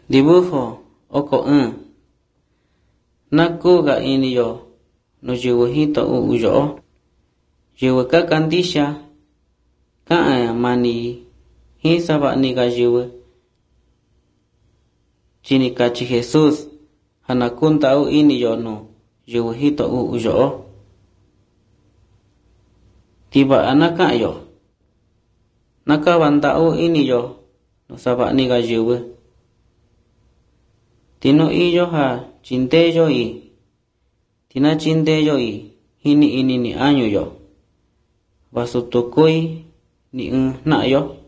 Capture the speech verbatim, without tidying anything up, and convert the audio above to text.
Dibujo oko un naku ga ini yo no yugo hito u uyo yugo ka kandisha ka mani hisa ba ni ga yugo chini kachi Jesus hanakunta u ini yo no yugo hito u uyo tiba anaka yo nakabanda u ini yo no saba ni ga yugo tino iyo ha chinte yo i tina chinte yo i hini ini ni año yo vasutokoi ni un na yo